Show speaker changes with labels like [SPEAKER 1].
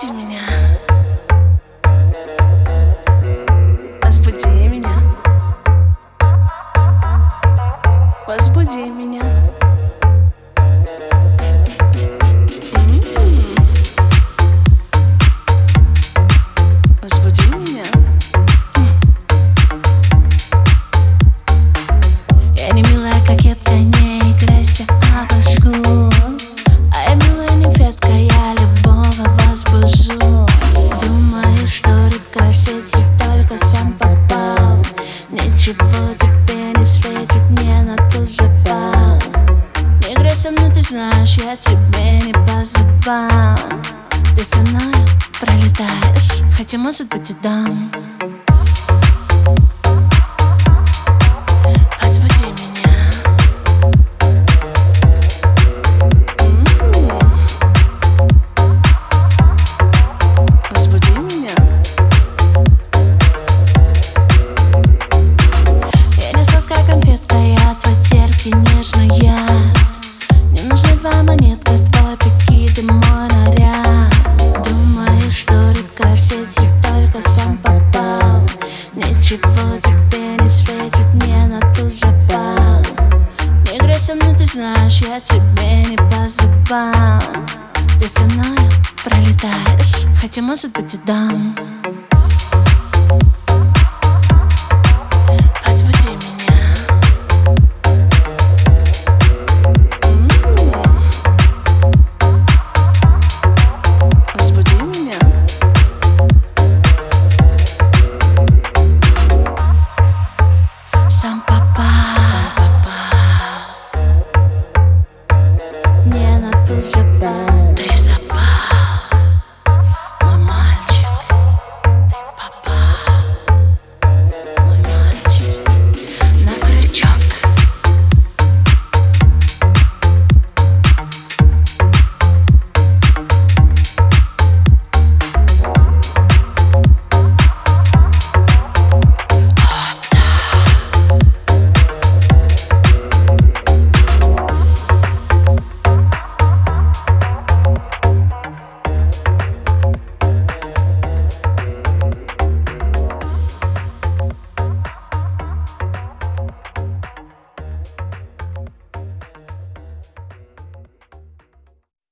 [SPEAKER 1] Разбуди меня. Разбуди меня. Возбуди меня. Возбуди меня. Я не милая кокетка, не играйся, обожгу. А я милая нимфетка, я любого возбужу. Думаешь, что рыбка в сети, только сам попал. Ничего тебе не светит, не на ту запал. Не играй со мной, ты знаешь, я тебе не по зубам. Ты со мной пролетаешь, хотя может быть и дам. Возбуди меня. Возбуди меня. Я не сладкая конфетка, я твой терпкий нежный яд. Мне нужны твоя монетка, твой прикид и мой наряд. Думаешь, что рыбка в сети, только сам попал. Ничего тебе не светит, не на ту запал. Не играй со мной, ты знаешь, я тебе не по зубам. Ты со мной пролетаешь, хотя может быть и дам. Возбуди меня. Возбуди меня. Сам попал, не на ту запал. Ты запал.